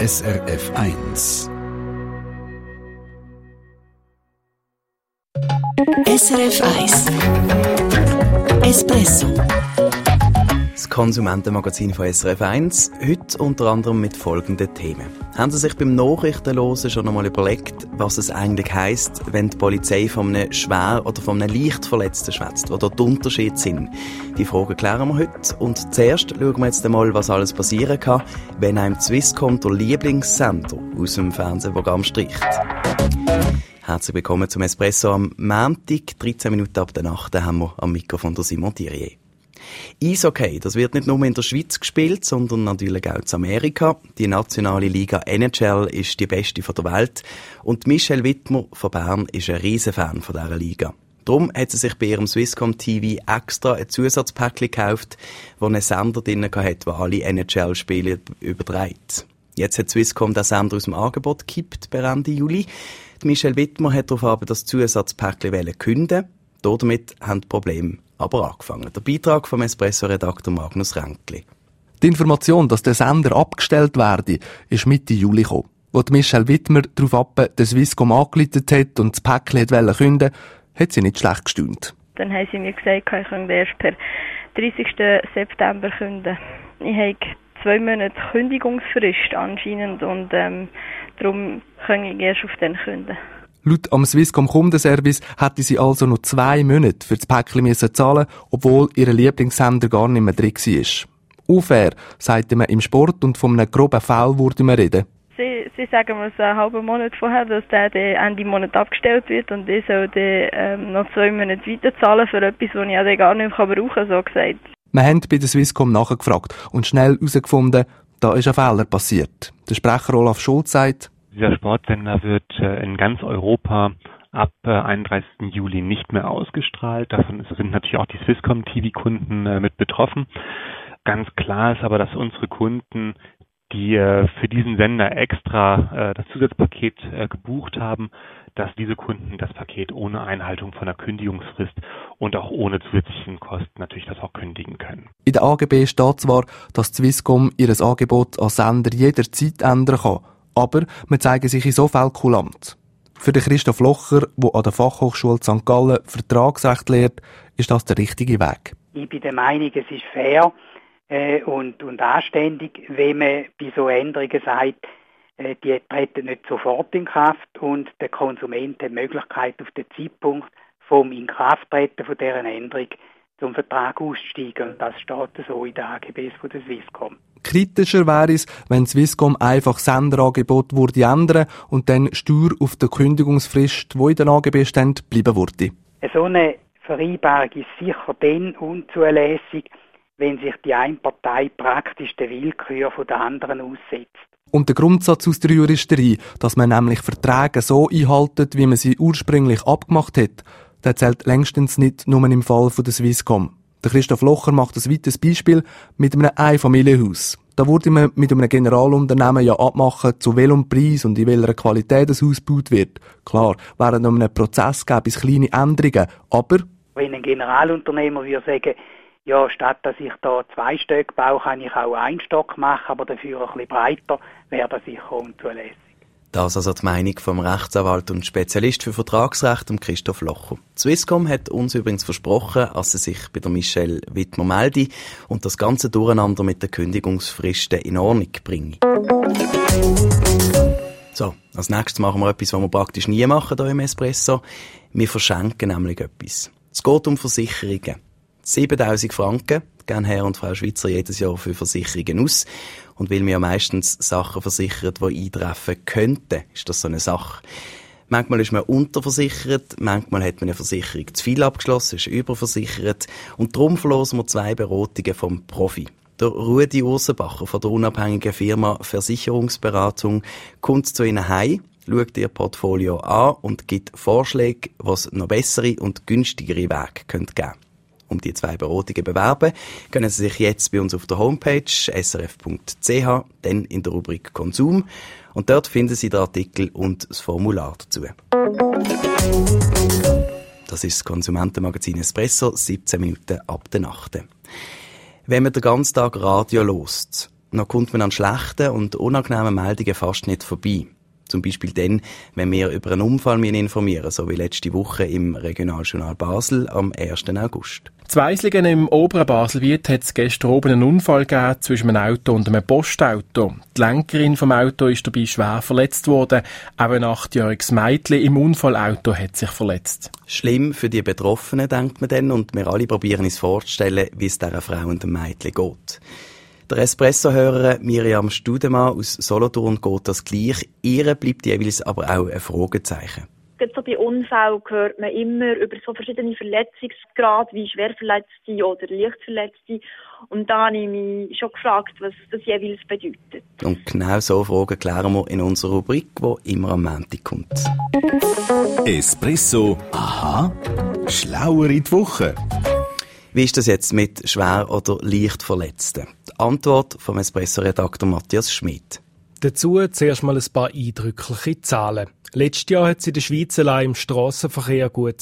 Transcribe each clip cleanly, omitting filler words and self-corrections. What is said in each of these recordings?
SRF 1. SRF 1 Espresso. Das Konsumentenmagazin von SRF 1, heute unter anderem mit folgenden Themen. Haben Sie sich beim Nachrichtenhören schon einmal überlegt, was es eigentlich heisst, wenn die Polizei von einem schwer oder von einem leicht Verletzten schwätzt, wo dort die Unterschiede sind? Die Fragen klären wir heute. Und zuerst schauen wir jetzt einmal, was alles passieren kann, wenn einem Swisscom der Lieblingssender aus dem Fernsehprogramm streicht. Herzlich willkommen zum Espresso am Montag, 13 Minuten ab der Nacht, haben wir am Mikrofon der Simon Thierrier. Eishockey, das wird nicht nur in der Schweiz gespielt, sondern natürlich auch in Amerika. Die nationale Liga NHL ist die beste der Welt und Michelle Wittmer von Bern ist ein Riesenfan von dieser Liga. Darum hat sie sich bei ihrem Swisscom TV extra ein Zusatzpäckchen gekauft, wo einen Sender drin hatte, der alle NHL-Spiele überträgt. Jetzt hat Swisscom den Sender aus dem Angebot gekippt per Ende Juli. Die Michelle Wittmer hat darauf aber das Zusatzpäckchen kündigen. Damit haben die Probleme aber angefangen. Der Beitrag vom Espresso-Redakteur Magnus Ränkli. Die Information, dass der Sender abgestellt werde, ist Mitte Juli gekommen. Als Michelle Wittmer darauf ab, den Swisscom angeleitet hat und das Päckchen wollte künden, hat sie nicht schlecht gestaunt. Dann haben sie mir gesagt, ich könnte erst per 30. September künden. Ich habe 2 Monate Kündigungsfrist anscheinend und darum kann ich erst auf den künden. Laut am Swisscom Kundenservice hätte sie also noch 2 Monate für das Päckchen zahlen, obwohl ihr Lieblingssender gar nicht mehr drin war. Unfair, sagte man im Sport, und von einem groben Foul würde man reden. Sie sagen mir so einen halben Monat vorher, dass der Ende Monat abgestellt wird und ich soll noch 2 Monate weiterzahlen für etwas, das ich auch gar nicht brauchen kann, so gesagt. Wir haben bei der Swisscom nachgefragt und schnell herausgefunden, da ist ein Fehler passiert. Der Sprecher Olaf Schulz sagt: Dieser Sportsender wird in ganz Europa ab 31. Juli nicht mehr ausgestrahlt. Davon sind natürlich auch die Swisscom TV-Kunden mit betroffen. Ganz klar ist aber, dass unsere Kunden, die für diesen Sender extra das Zusatzpaket gebucht haben, dass diese Kunden das Paket ohne Einhaltung von der Kündigungsfrist und auch ohne zusätzlichen Kosten natürlich das auch kündigen können. In der AGB steht zwar, dass die Swisscom ihr Angebot an Sender jederzeit ändern kann, aber wir zeigen sich in so Fällen kulant. Für den Christoph Locher, der an der Fachhochschule St. Gallen Vertragsrecht lehrt, ist das der richtige Weg. Ich bin der Meinung, es ist fair und anständig, wenn man bei so Änderungen sagt, die treten nicht sofort in Kraft und der Konsument hat die Möglichkeit, auf den Zeitpunkt vom Inkrafttreten von dieser Änderung zum Vertrag auszusteigen. Und das steht so in den AGBs von der Swisscom. Kritischer wäre es, wenn Swisscom einfach Senderangebot würde ändern und dann stur auf der Kündigungsfrist, die in den AGB steht, bleiben würde. So eine Vereinbarung ist sicher dann unzulässig, wenn sich die eine Partei praktisch der Willkür von der anderen aussetzt. Und der Grundsatz aus der Juristerei, dass man nämlich Verträge so einhaltet, wie man sie ursprünglich abgemacht hat, der zählt längstens nicht nur im Fall von der Swisscom. Der Christoph Locher macht ein weiteres Beispiel mit einem Einfamilienhaus. Da würde man mit einem Generalunternehmen ja abmachen, zu welchem Preis und in welcher Qualität das Haus gebaut wird. Klar, während einem Prozess gäbe es kleine Änderungen, aber wenn ein Generalunternehmer würde sagen, ja, statt dass ich da 2 Stöcke baue, kann ich auch 1 Stock machen, aber dafür ein bisschen breiter, wäre das sicher unzulässig. Das also die Meinung vom Rechtsanwalt und Spezialist für Vertragsrecht, Christoph Locher. Swisscom hat uns übrigens versprochen, dass sie sich bei der Michelle Wittmer melde und das ganze Durcheinander mit den Kündigungsfristen in Ordnung bringe. So, als nächstes machen wir etwas, was wir praktisch nie machen hier im Espresso. Wir verschenken nämlich etwas. Es geht um Versicherungen. 7'000 Franken geben Herr und Frau Schweizer jedes Jahr für Versicherungen aus. Und weil wir ja meistens Sachen versichert, die eintreffen könnten, ist das so eine Sache. Manchmal ist man unterversichert, manchmal hat man eine Versicherung zu viel abgeschlossen, ist überversichert. Und darum verlosen wir 2 Beratungen vom Profi. Der Rudi Ursenbacher von der unabhängigen Firma Versicherungsberatung kommt zu Ihnen heim, schaut Ihr Portfolio an und gibt Vorschläge, was noch bessere und günstigere Wege geben können. Um die 2 Beratungen bewerben, können Sie sich jetzt bei uns auf der Homepage srf.ch, dann in der Rubrik Konsum, und dort finden Sie den Artikel und das Formular dazu. Das ist das Konsumentenmagazin Espresso, 17 Minuten ab der Nacht. Wenn man den ganzen Tag Radio hört noch kommt man an schlechten und unangenehmen Meldungen fast nicht vorbei. Zum Beispiel dann, wenn wir über einen Unfall informieren, so wie letzte Woche im Regionaljournal Basel am 1. August. In Weislingen im oberen Baselbiet hat es gestern oben einen Unfall gegeben zwischen einem Auto und einem Postauto. Die Lenkerin vom Auto ist dabei schwer verletzt worden. Auch ein 8-jähriges Mädchen im Unfallauto hat sich verletzt. Schlimm für die Betroffenen, denkt man dann, und wir alle probieren uns vorzustellen, wie es dieser Frau und dem Mädchen geht. Der Espresso-Hörerin Miriam Studemann aus Solothurn geht das gleich. Ihr bleibt jeweils aber auch ein Fragezeichen. So bei Unfällen hört man immer über so verschiedene Verletzungsgrade, wie Schwerverletzte oder Leichtverletzte. Und da habe ich mich schon gefragt, was das jeweils bedeutet. Und genau so Fragen klären wir in unserer Rubrik, die immer am Montag kommt. Espresso. Aha. Schlauer in die Woche. Wie ist das jetzt mit schwer oder leicht Verletzten? Die Antwort vom Espresso-Redakteur Matthias Schmidt. Dazu zuerst mal ein paar eindrückliche Zahlen. Letztes Jahr hat es in der Schweiz allein im Strassenverkehr gut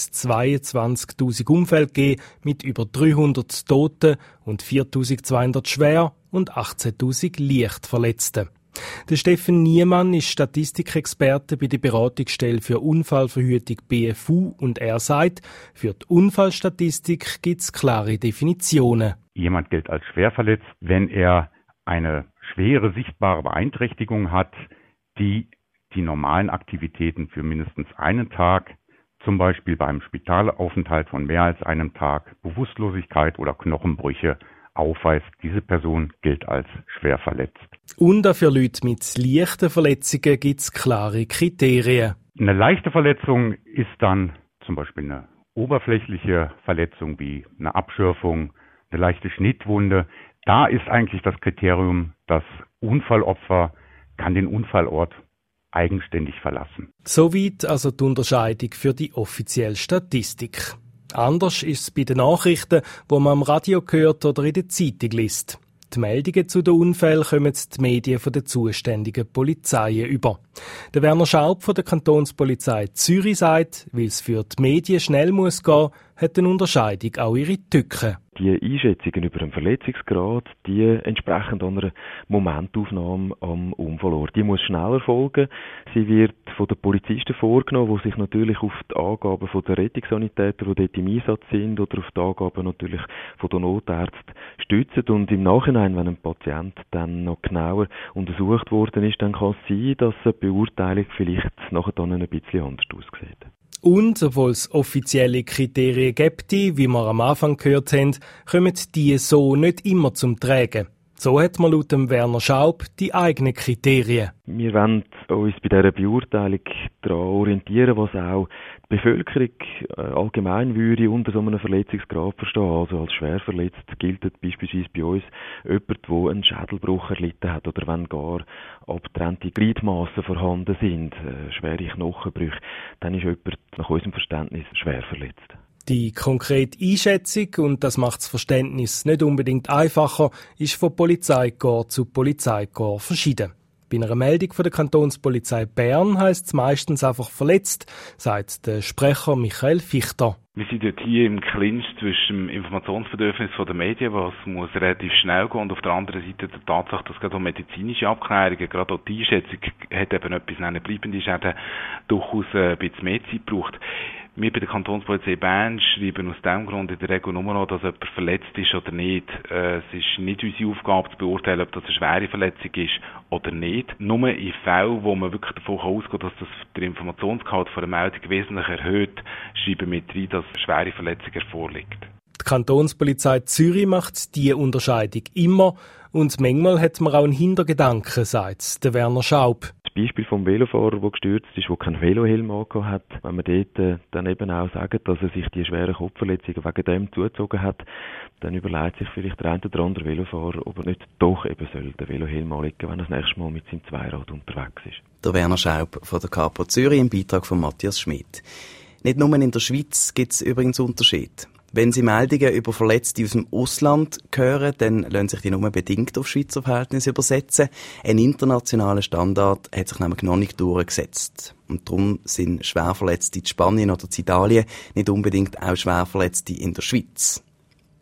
22'000 Unfälle gegeben, mit über 300 Toten und 4'200 schwer und 18'000 leicht Verletzten. Der Steffen Niemann ist Statistikexperte bei der Beratungsstelle für Unfallverhütung BFU und er sagt, für die Unfallstatistik gibt es klare Definitionen. Jemand gilt als schwer verletzt, wenn er eine schwere sichtbare Beeinträchtigung hat, die die normalen Aktivitäten für mindestens einen Tag, zum Beispiel beim Spitalaufenthalt von mehr als einem Tag, Bewusstlosigkeit oder Knochenbrüche aufweist. Diese Person gilt als schwer verletzt. Und auch für Leute mit leichten Verletzungen gibt es klare Kriterien. Eine leichte Verletzung ist dann zum Beispiel eine oberflächliche Verletzung wie eine Abschürfung, eine leichte Schnittwunde. Da ist eigentlich das Kriterium, das Unfallopfer kann den Unfallort eigenständig verlassen. Soweit also die Unterscheidung für die offizielle Statistik. Anders ist es bei den Nachrichten, die man am Radio hört oder in der Zeitung liest. Die Meldungen zu den Unfällen kommen die Medien von den zuständigen Polizeien über. Der Werner Schaub von der Kantonspolizei Zürich sagt, weil es für die Medien schnell muss gehen, hat eine Unterscheidung auch ihre Tücken. Die Einschätzungen über den Verletzungsgrad, die entsprechend einer Momentaufnahme am Unfallort, die muss schnell erfolgen. Sie wird von den Polizisten vorgenommen, die sich natürlich auf die Angaben der Rettungssanitäter, die dort im Einsatz sind, oder auf die Angaben natürlich von den Notärzten stützen. Und im Nachhinein, wenn ein Patient dann noch genauer untersucht worden ist, dann kann es sein, dass eine Beurteilung vielleicht nachher dann ein bisschen anders aussieht. Und, obwohl es offizielle Kriterien gibt, wie wir am Anfang gehört haben, kommen die so nicht immer zum Tragen. So hat man laut dem Werner Schaub die eigenen Kriterien. Wir wollen uns bei dieser Beurteilung daran orientieren, was auch die Bevölkerung allgemein würde unter so einem Verletzungsgrad verstehen. Also als schwer verletzt gilt beispielsweise bei uns jemand, der einen Schädelbruch erlitten hat oder wenn gar abgetrennte Gliedmassen vorhanden sind, schwere Knochenbrüche, dann ist jemand nach unserem Verständnis schwer verletzt. Die konkrete Einschätzung, und das macht das Verständnis nicht unbedingt einfacher, ist von Polizeikorps zu Polizeikorps verschieden. Bei einer Meldung von der Kantonspolizei Bern heisst es meistens einfach verletzt, sagt der Sprecher Michael Fichter. Wir sind dort hier im Clinch zwischen dem Informationsbedürfnis der Medien, was muss relativ schnell gehen, und auf der anderen Seite der Tatsache, dass gerade auch medizinische Abklärungen, gerade auch die Einschätzung hat eben etwas bleibende Schäden, durchaus ein bisschen mehr Zeit braucht. Wir bei der Kantonspolizei Bern schreiben aus diesem Grund in der Regel nur noch, dass jemand verletzt ist oder nicht. Es ist nicht unsere Aufgabe zu beurteilen, ob das eine schwere Verletzung ist oder nicht. Nur in Fällen, wo man wirklich davon ausgeht, dass das der Informationsgehalt von der Meldung wesentlich erhöht, schreiben wir rein, dass eine schwere Verletzung vorliegt. Die Kantonspolizei Zürich macht diese Unterscheidung immer und manchmal hat man auch einen Hintergedanken, sagt der Werner Schaub. Das Beispiel vom Velofahrer, der gestürzt ist, der keinen Velohelm angehabt hat, wenn man dort dann eben auch sagt, dass er sich die schweren Kopfverletzungen wegen dem zugezogen hat, dann überlegt sich vielleicht der eine oder andere Velofahrer, ob er nicht doch eben soll den Velohelm anlegen, wenn er das nächste Mal mit seinem Zweirad unterwegs ist. Der Werner Schaub von der Kapo Zürich im Beitrag von Matthias Schmidt. Nicht nur in der Schweiz gibt es übrigens Unterschiede. Wenn Sie Meldungen über Verletzte aus dem Ausland hören, dann lassen sich die nur bedingt auf Schweizer Verhältnisse übersetzen. Ein internationaler Standard hat sich nämlich noch nicht durchgesetzt. Und darum sind Schwerverletzte in Spanien oder in Italien nicht unbedingt auch Schwerverletzte in der Schweiz.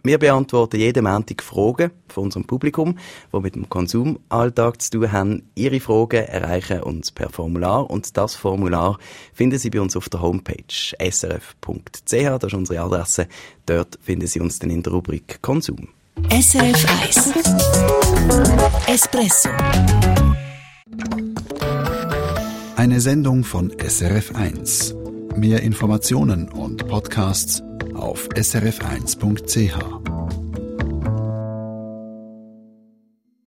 Wir beantworten jeden Montag Fragen von unserem Publikum, die mit dem Konsumalltag zu tun haben. Ihre Fragen erreichen uns per Formular und das Formular finden Sie bei uns auf der Homepage srf.ch. Das ist unsere Adresse. Dort finden Sie uns dann in der Rubrik Konsum. SRF 1 Espresso. Eine Sendung von SRF 1. Mehr Informationen und Podcasts auf srf1.ch.